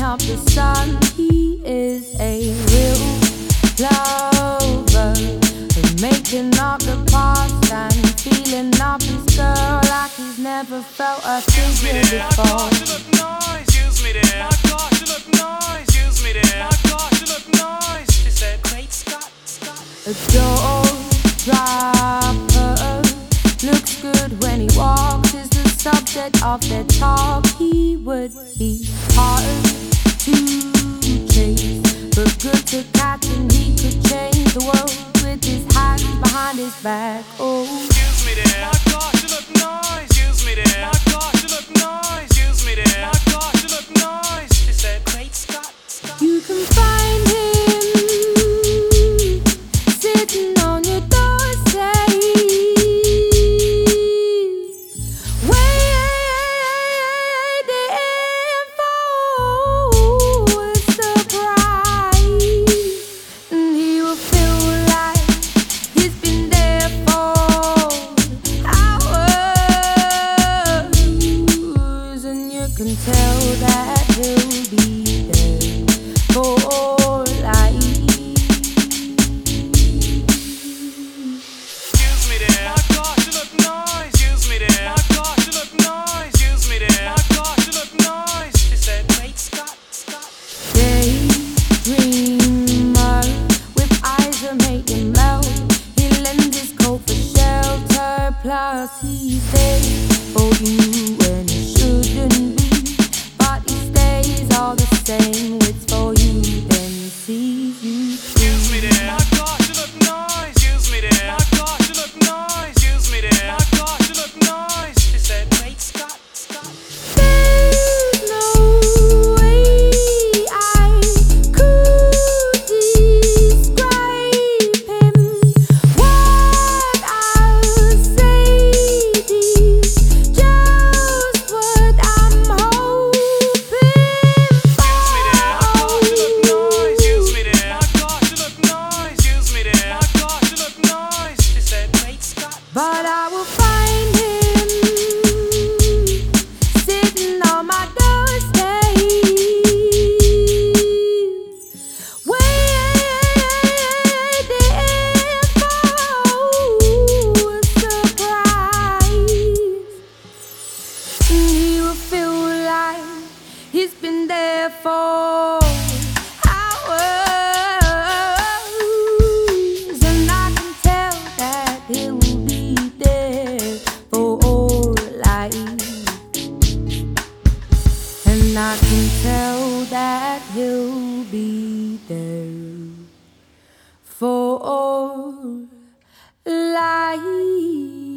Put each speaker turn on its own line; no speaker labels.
up the sun. He is a real lover, making up the past and feeling up his girl like he's never felt a thing before.
Excuse me there. My gosh, you look nice. Excuse me there. My gosh, you look nice. She said, Great Scott.
A door dropper looks good when he walks. Is the subject of their talk. He would be hard to chase, but good to catch, and he could change the world with his hands behind his back. Oh,
excuse me there. My gosh, you look nice. Excuse me there. My gosh, you look nice. Excuse me there. My gosh, you look nice. She said, Great Scott.
you can find him sitting on your doorstep, waiting for a surprise, and he will feel like he's been there for hours, and you can tell that he'll be there for life.
Excuse me there. My gosh, you look nice. Excuse me there. My gosh, you look nice. Excuse me there. My gosh, you look nice. She said, Great Scott.
Daydreamer with eyes that make you melt. He lends his coat for shelter, plus he's there for you when he shouldn't be. But he stays all the same, waits for you, then sees you
Excuse me
through.
there. My gosh, you look nice. Excuse me there. My gosh, you look nice. Excuse me there. My gosh, you look nice. She said, Great Scott.
There's no way I could describe him. What I'll say is just what I'm hoping
Excuse me there. My gosh, you look nice. Excuse me there. My gosh, you look nice. Excuse me there. My gosh, you look nice. She said, Great Scott.
But I will find him sitting on my doorstep, waiting for a surprise. And he will feel like he's been there for hours, and I can tell that he will be there for life. And I can tell that he'll be there for life.